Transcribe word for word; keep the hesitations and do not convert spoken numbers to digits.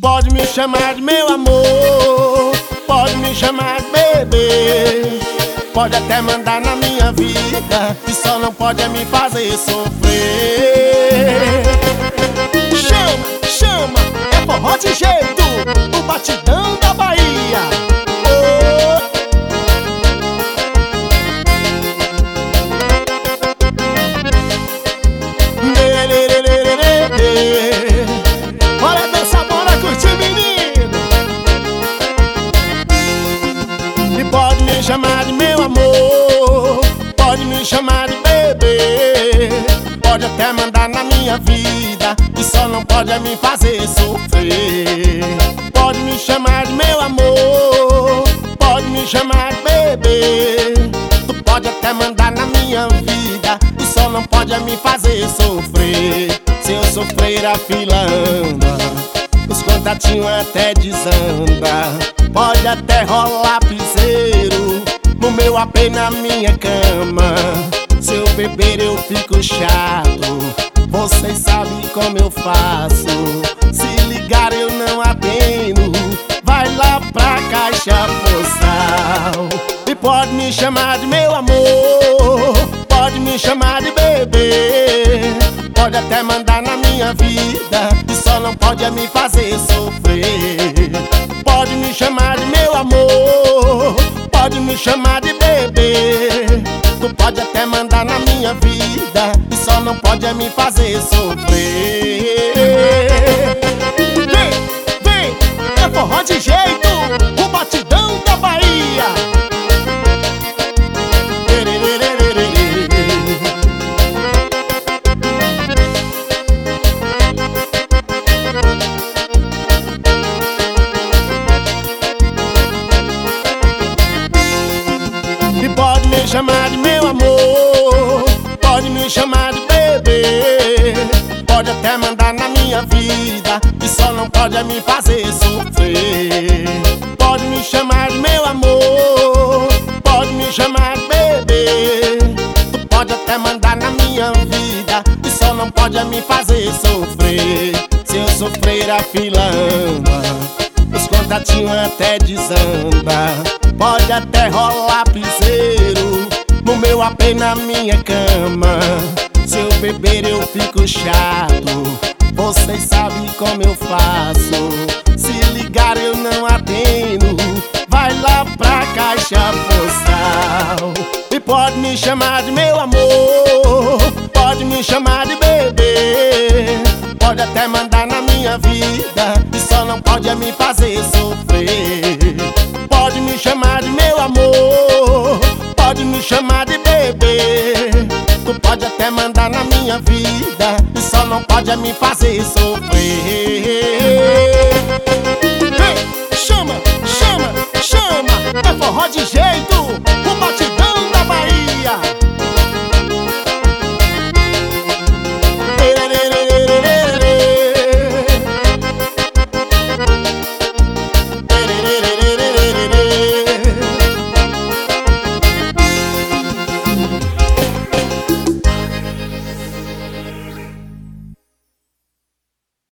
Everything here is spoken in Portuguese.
Pode me chamar de meu amor, pode me chamar de bebê, pode até mandar na minha vida, e só não pode é me fazer sofrer. Chama, chama, é forró de jeito, o batidão da Bahia. Oh. Bora dançar, bora curtir, menino. E pode me chamar de meu amor, pode me chamar de bebê, pode até mandar na minha vida, e só não pode é me fazer sofrer. Pode me chamar de meu amor, pode me chamar de bebê, tu pode até mandar na minha vida, e só não pode é me fazer sofrer. Se eu sofrer a fila anda, os contatinhos até desanda, pode até rolar piseiro no meu A P, na minha cama. Se eu beber eu fico chato, vocês sabem como eu faço. Se ligar eu não atendo, vai lá pra caixa postal. E pode me chamar de meu amor, pode me chamar de bebê, pode até mandar na minha vida, e só não pode é me fazer sofrer. Pode me chamar de meu amor, pode me chamar de bebê, tu pode até mandar na minha vida, e só não pode é me fazer sofrer. Vem, vem, é forró de jeito, o batidão da Bahia. E pode me chamar de meu amor, pode me chamar de bebê, pode até mandar na minha vida, e só não pode é me fazer sofrer. Pode me chamar de meu amor, pode me chamar de bebê, tu pode até mandar na minha vida, e só não pode é me fazer sofrer. Se eu sofrer a fila anda, os contatinhos até desanda, pode até rolar piseiro no meu A P, na minha cama. Se eu beber eu fico chato, vocês sabem como eu faço. Se ligar eu não atendo, vai lá pra caixa postal. E pode me chamar de meu amor, pode me chamar de bebê, pode até mandar na minha vida, e só não pode é me fazer sofrer. Pode me chamar de meu amor, pode me chamar de bebê, tu pode até mandar na minha vida, e só não pode é me fazer sofrer.